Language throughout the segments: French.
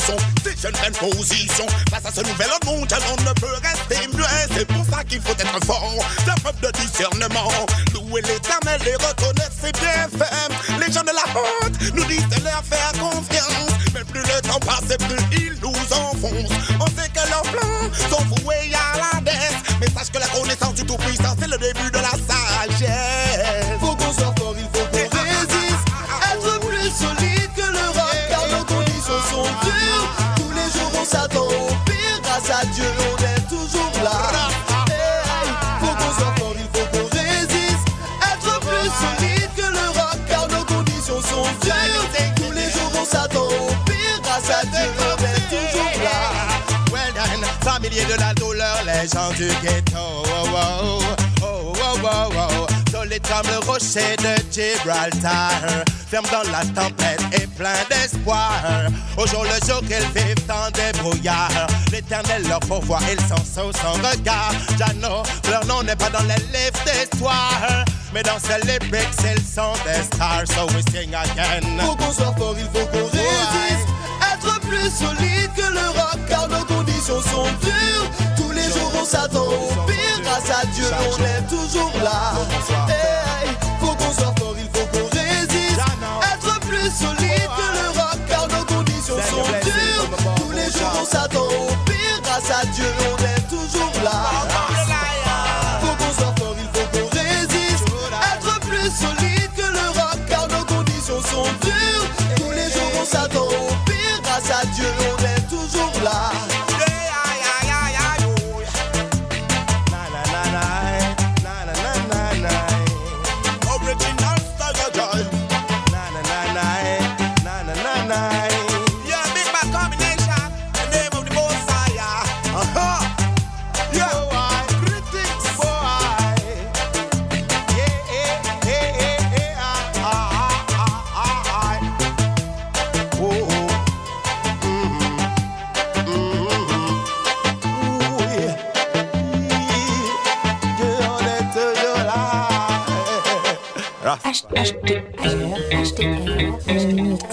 son. Ces jeunes prennent position. Face à ce nouvel ordre mondial, on ne peut rester muet. C'est pour ça qu'il faut être fort. Faire preuve de discernement. Louer l'éternel et reconnaître ses bienfaits. Les gens de la honte nous disent de leur faire confiance. Mais plus le temps passe, plus ils nous enfoncent. On sait que leurs plans sont voués à la dette. Mais sache que la connaissance du Tout-Puissant, c'est le début de la sagesse. Faut qu'on soit fort, il faut qu'on résiste. Être plus solide que le roc, car nos conditions sont dures. Tous les jours on s'attend au pire. Grâce à Dieu, on est toujours là. Hey, faut qu'on soit fort, il faut qu'on résiste. Être plus solide que le roc, car nos conditions sont dures. Tous les jours on s'attend au pire. Grâce à Dieu, on est toujours là. Well done, familier de la douleur, les gens du ghetto. Oh, oh, oh, oh, oh, oh, oh. Solide comme le rocher de Gibraltar, ferme dans la tempête et plein d'espoir. Au jour le jour qu'ils vivent dans des brouillards, l'Éternel leur pourvoit, ils sont sous son regard. Jano, leur nom n'est pas dans les livres d'histoire, mais dans ces lyrics ils sont des stars. So we sing again. Faut qu'on soit fort, il faut qu'on résiste. Être plus solide que le roc, car nos conditions sont dures. Tous les jours on s'attend au pire. Grâce à Dieu, on est toujours là. Hey, faut qu'on soit fort, il faut qu'on résiste. Être plus solide que le roc, car nos conditions sont dures. Tous les jours on s'attend au pire. Grâce à Dieu, on est toujours là. Faut qu'on soit fort, il faut qu'on résiste. Être plus solide que le roc, car nos conditions sont dures. Tous les jours on s'attend au pire. Grâce à Dieu, on est toujours là. Acheter mix.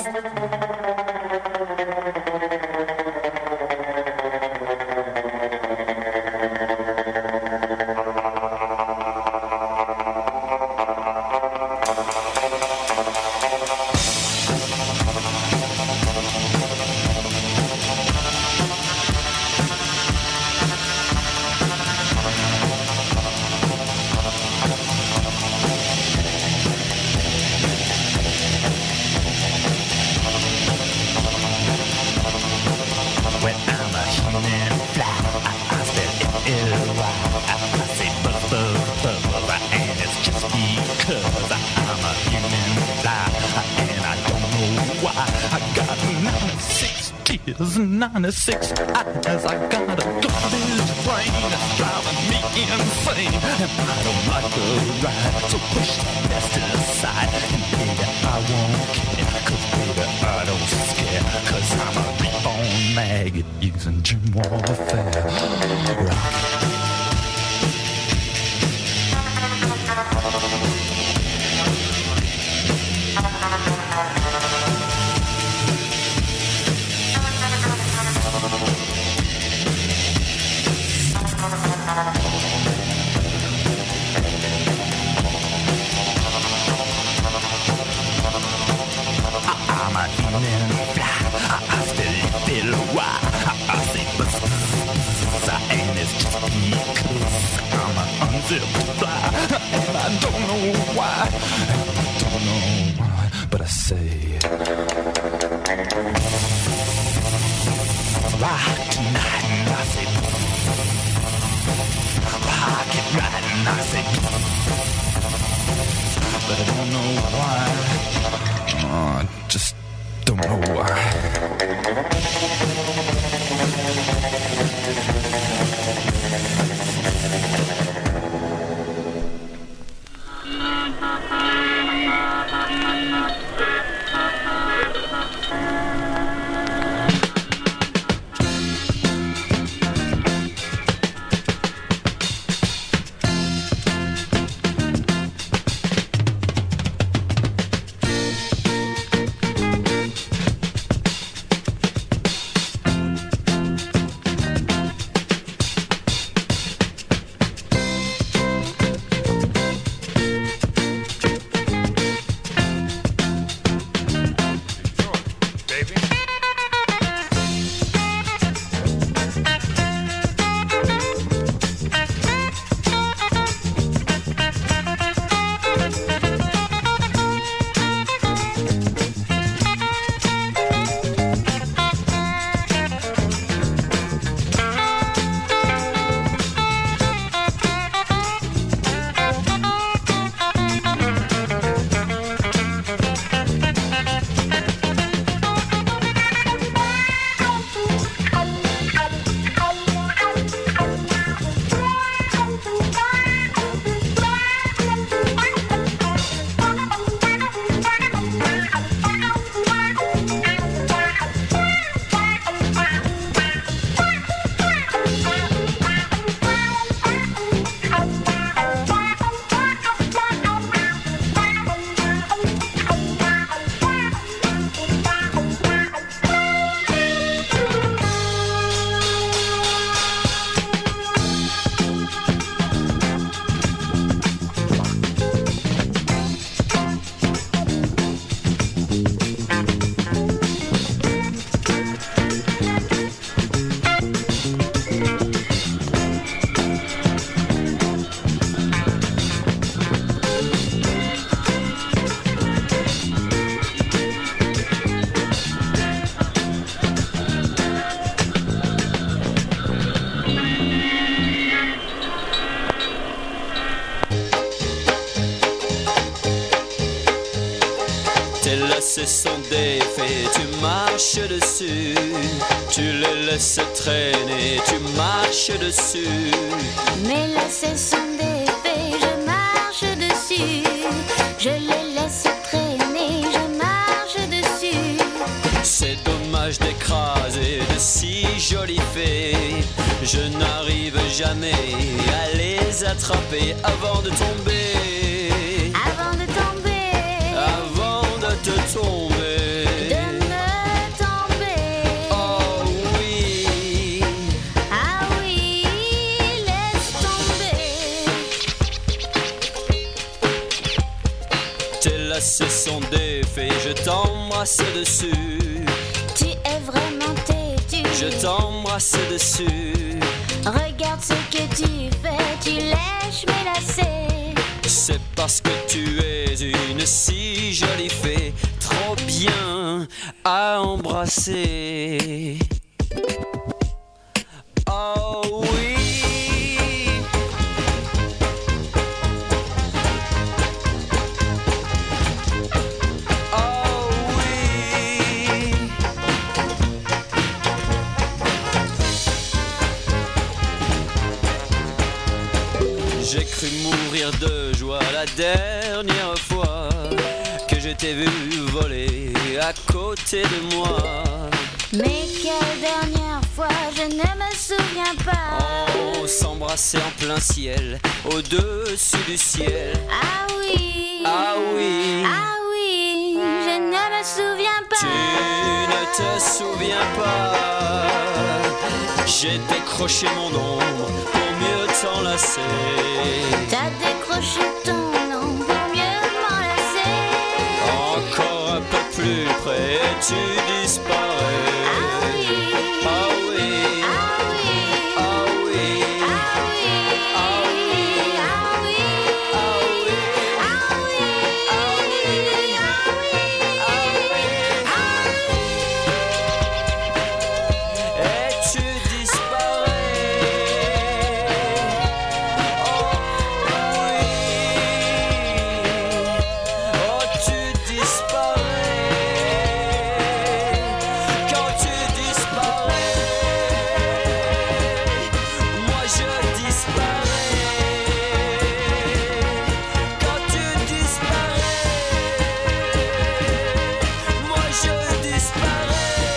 Tears and 96 eyes. I got a garbage brain that's driving me insane, and I don't like the ride, so push the best aside. And baby, I won't care, cause baby, I don't scare, cause I'm a reborn maggot using gym warfare. Rock. I'm a human fly, I still feel why I say buzz, and it's just because I'm an unzipped fly, and I don't know why, but I say rock tonight, and I say rock it right, and I say, but I don't know why. I just don't know why. lacets sont défaits, tu marches dessus. Tu les laisses traîner, tu marches dessus. Mes lacets sont défaits, je marche dessus. Je les laisse traîner, je marche dessus. C'est dommage d'écraser de si jolies fées. Je n'arrive jamais à les attraper avant de tomber. Avant de tomber, Avant de te tomber. de me tomber. Oh oui. Ah oui, laisse tomber. Tes lacets sont défaits, je t'embrasse dessus. Tu es vraiment têtu. Je t'embrasse dessus. Regarde ce que tu fais, tu lèches mes lacets. C'est parce que tu es une si jolie fée, trop bien à embrasser. Oh oui. Oh oui. J'ai cru mourir de joie la dernière fois que je t'ai vu voler à côté de moi. Mais quelle dernière fois, je ne me souviens pas. On s'embrassait en plein ciel, au-dessus du ciel. Ah oui, Ah oui. ah oui, je ne me souviens pas. Tu ne te souviens pas. J'ai décroché mon ombre pour mieux t'enlacer. T'as décroché ton nom pour mieux m'enlacer. Encore un peu plus près, tu disparais. Ah oui, Ah oui. ah oui, Ah oui. ah oui, Ah oui. ah oui, Ah oui. ah oui, Et tu disparais. Oh oui. Oh tu disparais. Quand tu disparais, moi je disparais. Quand tu disparais, moi je disparais.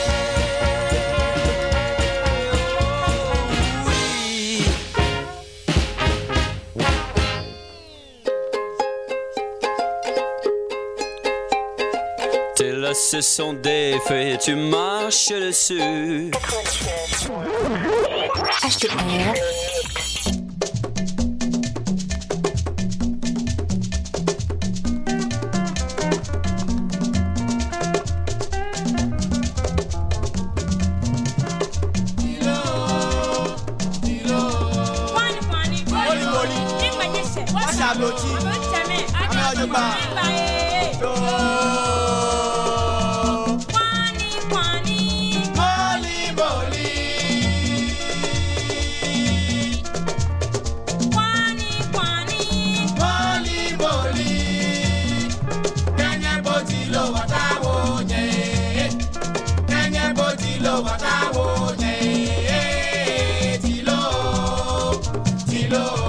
Oh oui. Tes lacets sont défaits, tu marches dessus. HTR.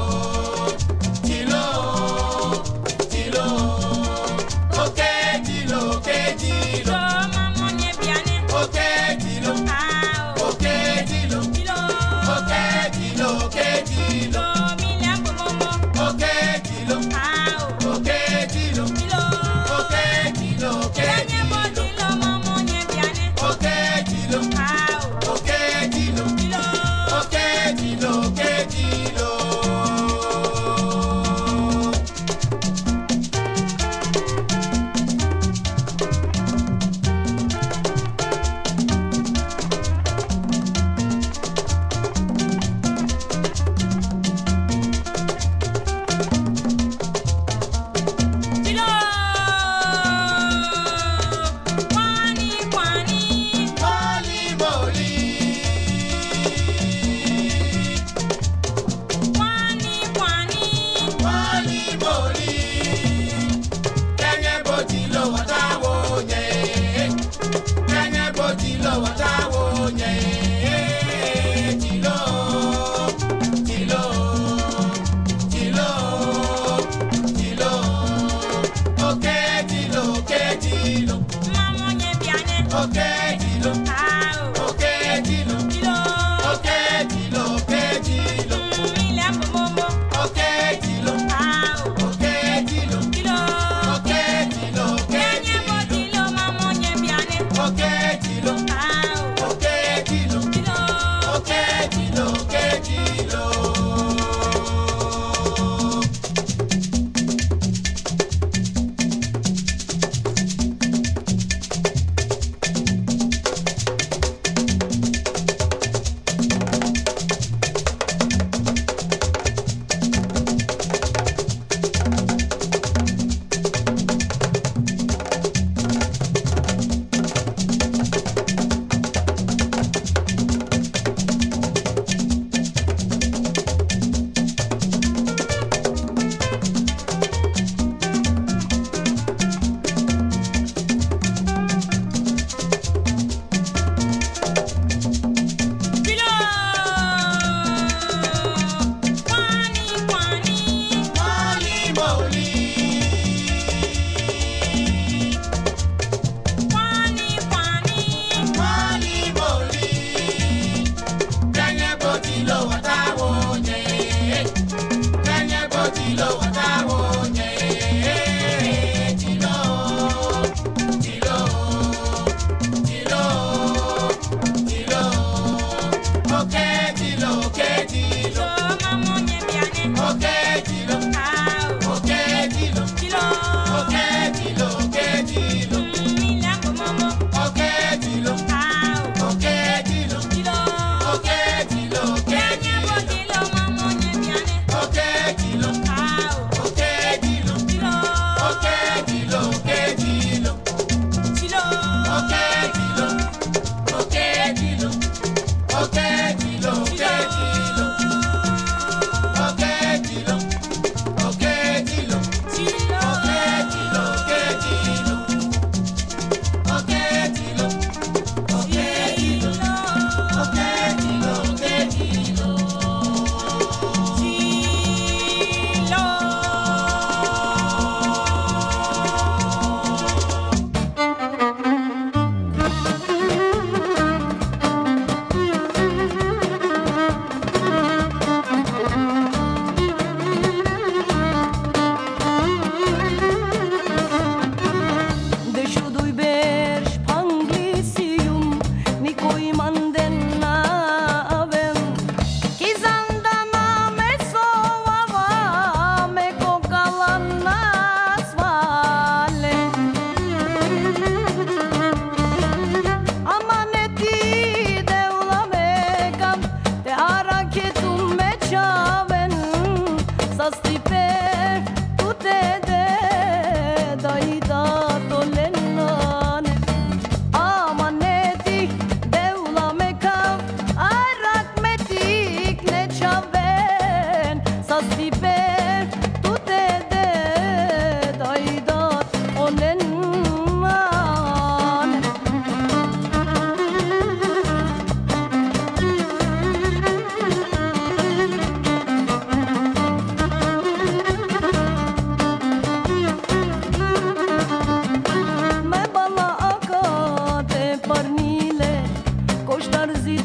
Tilo,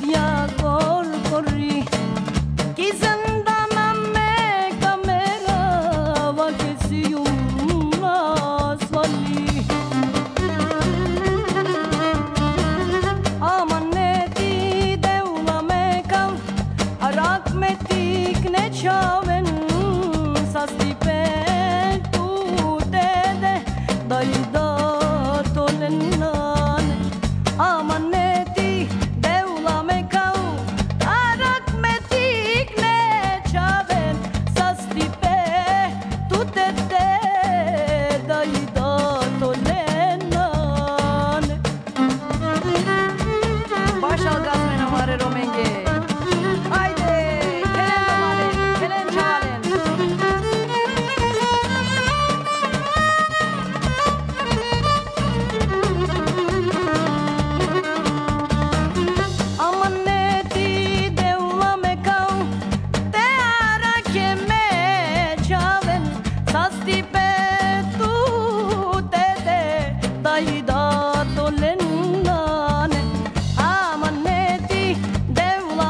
Deula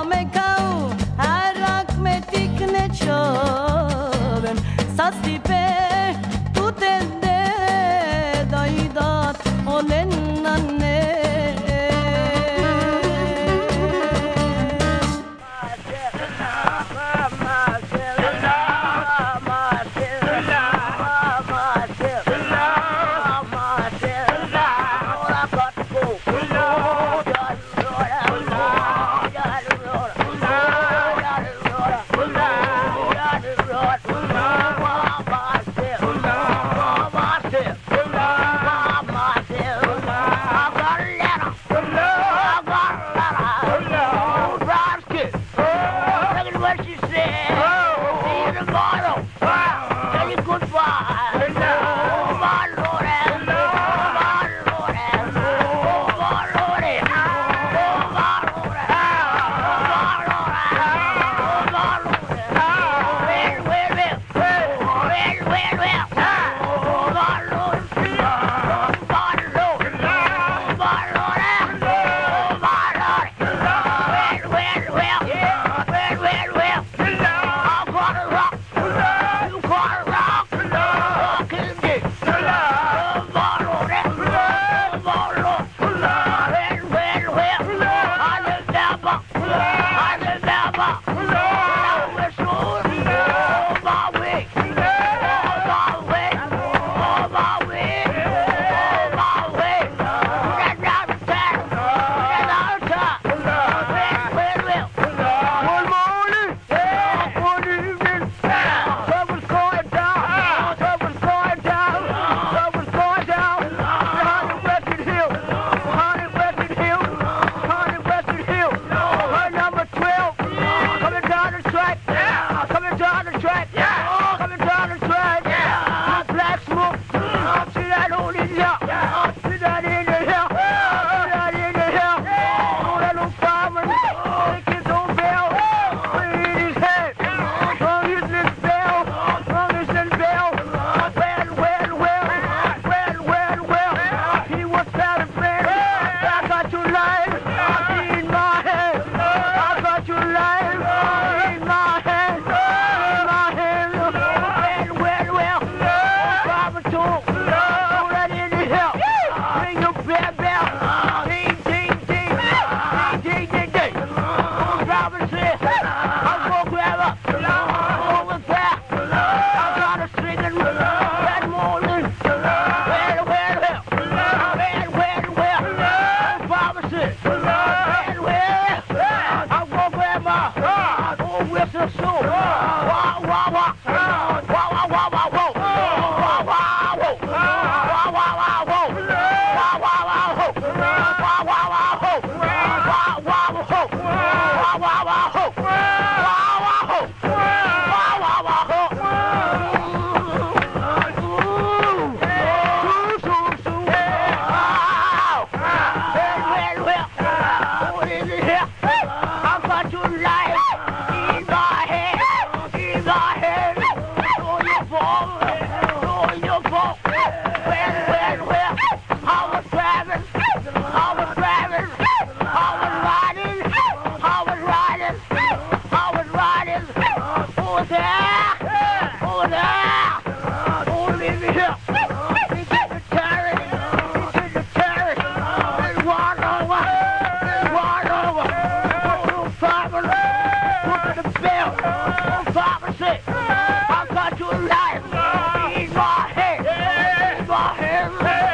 Pharmacy, I got your life in my head, in my head.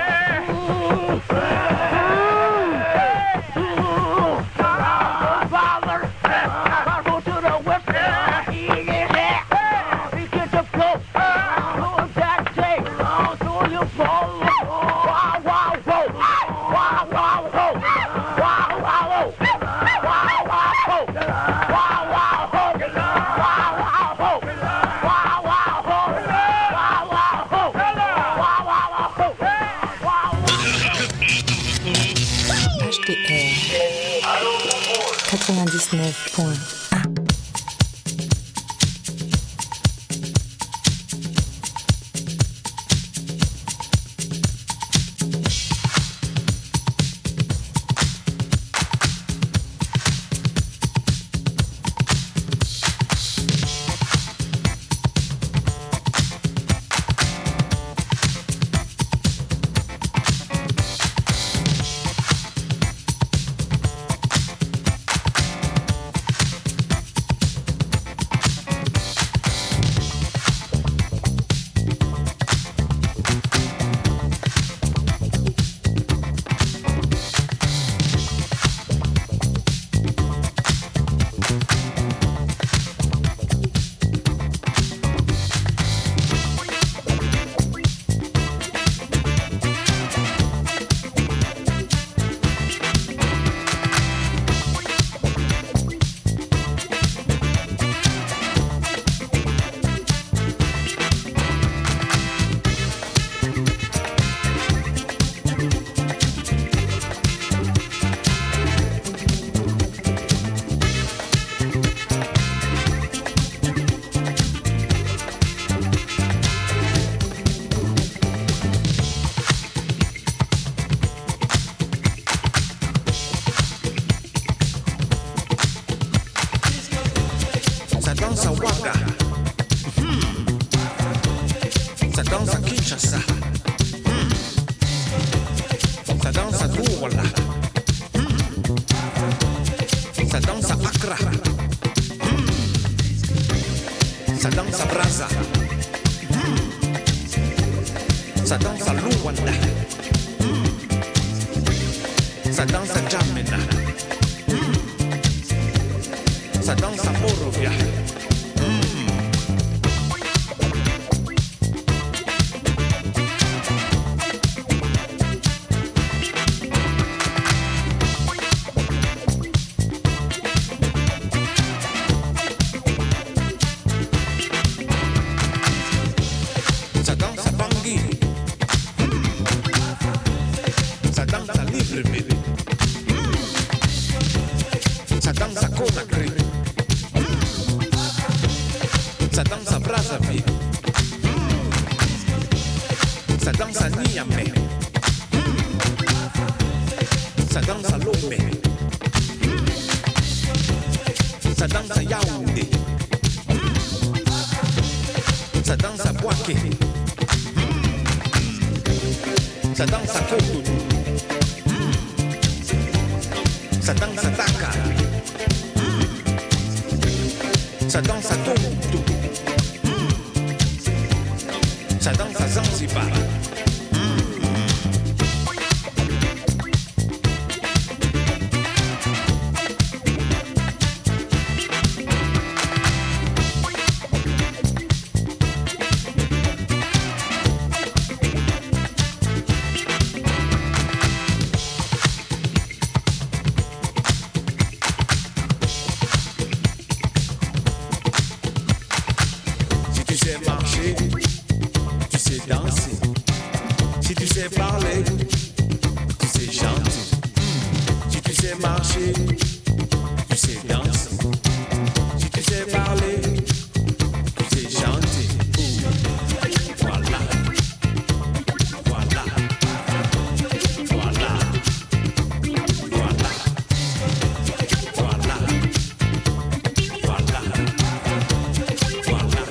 Father, I go to the whip, he is there, he gets the flow, who's that day, so you fall, wow, wow, wow, wow, wow, wow, wow, wow, wow, wow, HDR 99.1.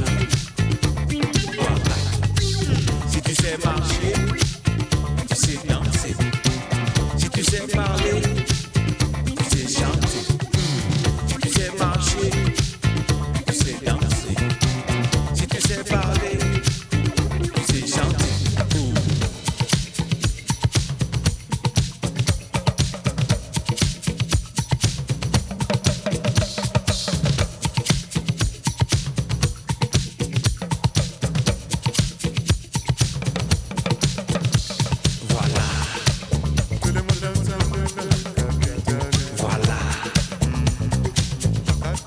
Tu sais marcher, tu sais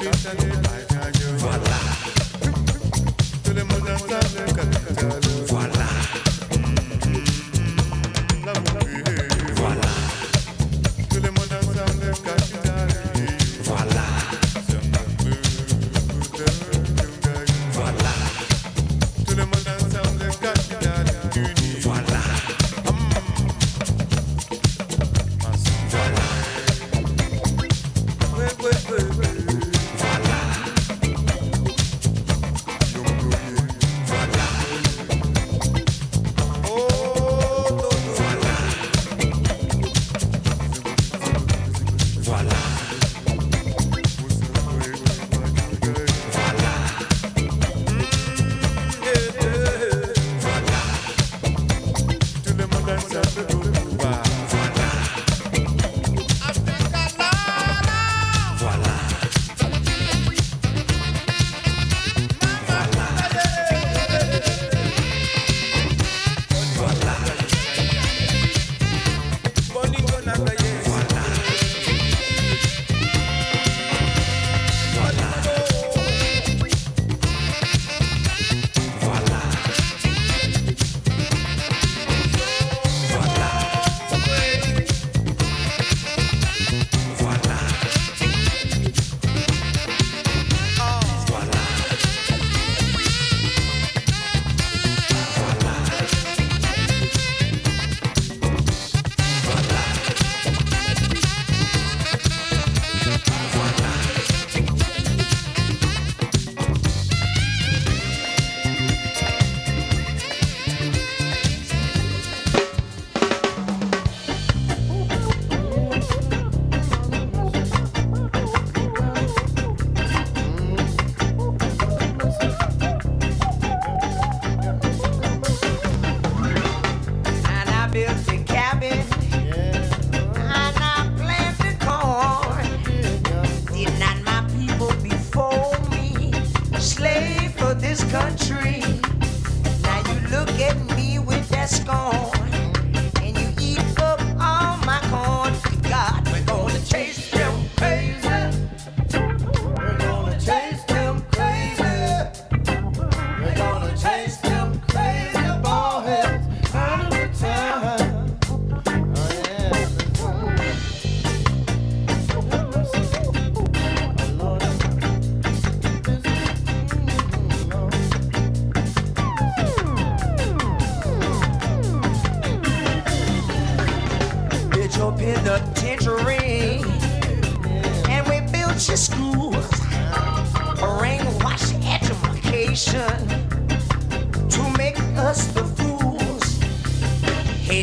Voilà. Tout le monde entend le capital. Voilà. Voilà. Tout le monde entend le capital. Voilà. Voilà. Tout le monde entend le capital. Voilà.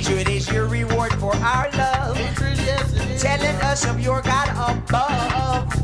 Telling us of your God above.